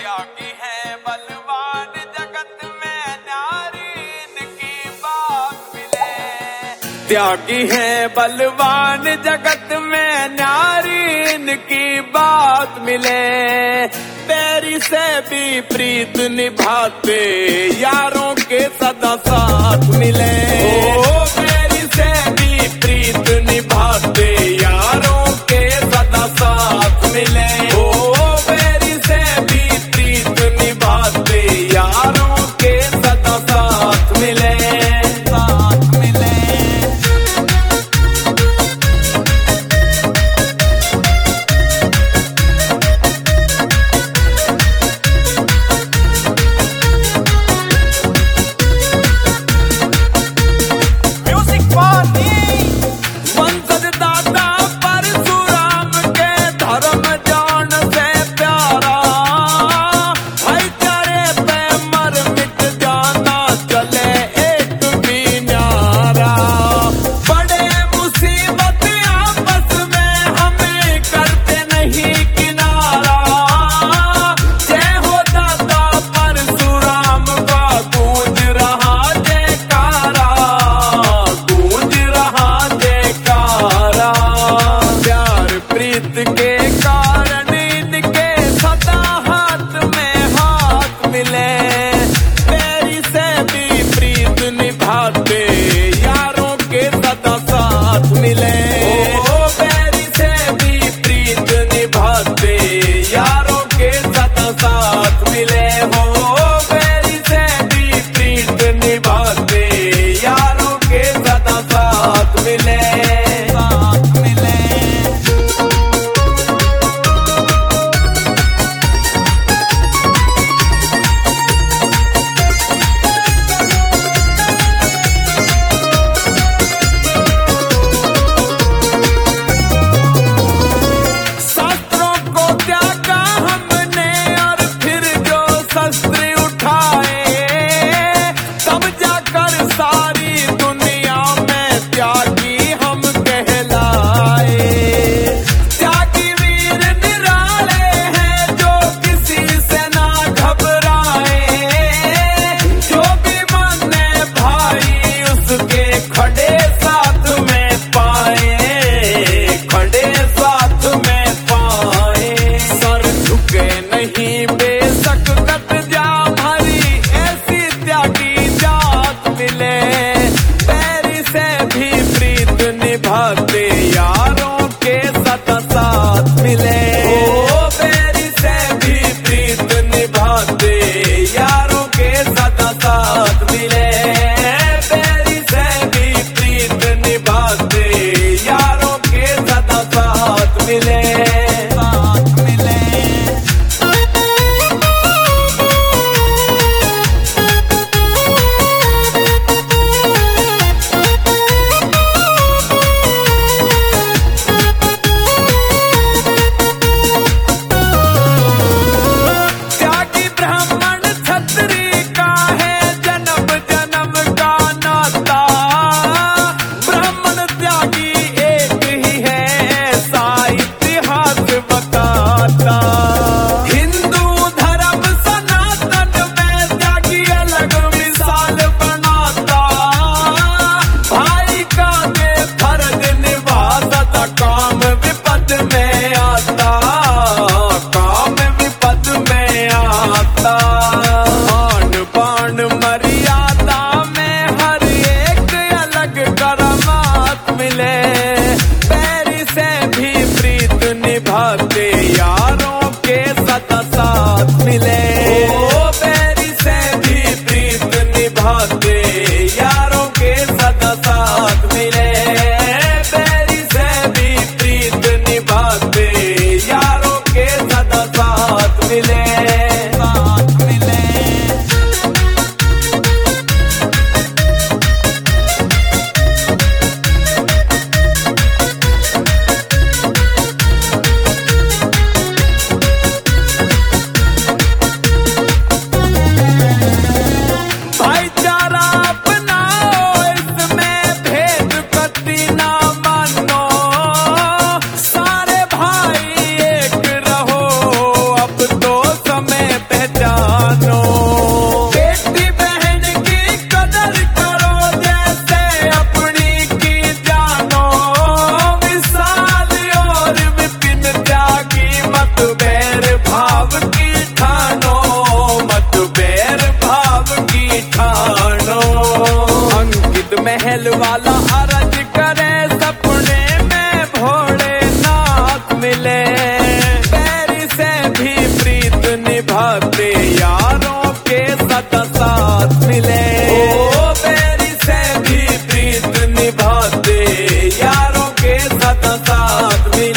त्यागी है बलवान जगत में नारी इनकी बात मिले। त्यागी है बलवान जगत में नारी इनकी बात मिले। बैरी से भी प्रीत निभाते यारों के सदा साथ मिले। बैरी से भी प्रीत निभाते यारों के सदा साथ मिले। बैरी से भी प्रीत निभाते यारों के सदा साथ मिले। साथ मिले। वाला अर्ज करे सपने में भोलेनाथ मिले। बैरी से भी प्रीत निभाते यारों के सदा साथ मिले। ओ बैरी से भी प्रीत निभाते यारों के सदा साथ मिले।